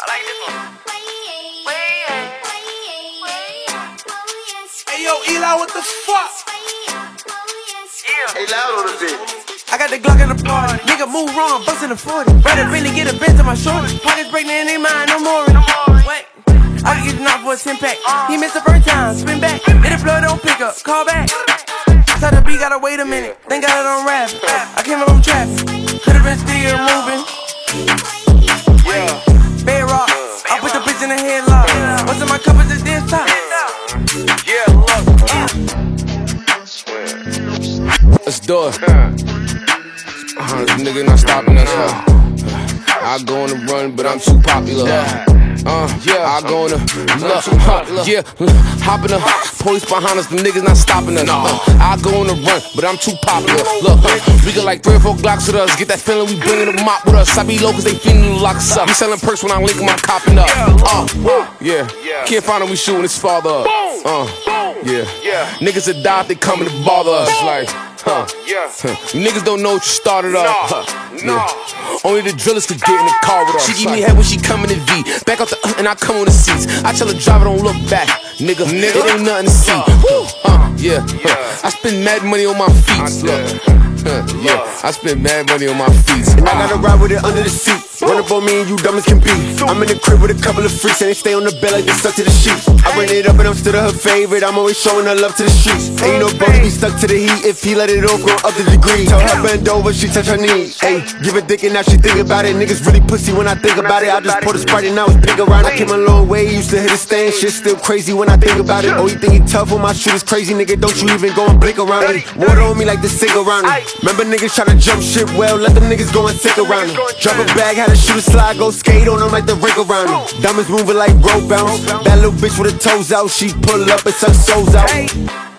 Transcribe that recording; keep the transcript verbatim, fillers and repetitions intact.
I like this one. Hey yo, Eli, what the fuck? Yeah. Hey, loud on the bit. I got the Glock in the party. Nigga move wrong, bustin' the forty. Rather really get a bench to my shorty. Pockets breaking in they mind, no more. Wait, I can get the knock for a ten pack. He missed the first time, spin back. Hit the floor, don't pick up, call back. Tell the beat, gotta wait a minute. Then got it on rap. I came up from traffic. Could've been still moving. Yeah. Bed rock. I put the bitch in the headlock. What's in my cup is this dance top. Yeah, look. Let's do it. Uh, this nigga not stopping us, huh? I go on the run, but I'm too popular. Uh, yeah, I go on the look, huh, yeah, hop in the police behind us, the niggas not stopping us. Uh, I go on the run, but I'm too popular. Look, huh, we got like three or four Glocks with us. Get that feeling, we bringing the mop with us. I be low cause they feeling to lock us up. We selling perks when I link 'em, I'm copping up. Uh, yeah, can't find him, we shooting his father up. Uh, yeah, niggas that die if they coming to bother us. Like, huh, huh. Niggas don't know what you started up. Huh. Yeah. Only the drillers could get in the car with us. She give me head when she come in the V. Back out the uh, and I come on the seats. I tell the driver don't look back, nigga. nigga. It ain't nothing to see. Uh, yeah, huh. I spend mad money on my feet. Look, huh. yeah, I spend mad money on my feet. And I gotta ride with it under the seat. Run up on me and you dumb as can be. I'm in the crib with a couple of freaks and they stay on the bed like they stuck to the sheets. I run it up and I'm still her favorite. I'm always showing her love to the streets. Ain't no bro be stuck to the heat if he let it off, go up the degree. Tell her bend over, she touch her knees. Ayy, give a dick and now she think about it. Niggas really pussy when I think about it. I just pour the Sprite and now it's big around. I came a long way, used to hit a stand. Shit still crazy when I think about it. Oh, you think he tough when my shit is crazy, nigga? Don't you even go and blink around it. Water on me like the cig around it. Remember niggas try to jump shit, well, let them niggas go and sick around it. Drop a bag, had to shoot a slide, go skate on them like the rink around it. Diamonds moving like rope bounce. That little bitch with her toes out, she pull up and suck souls out.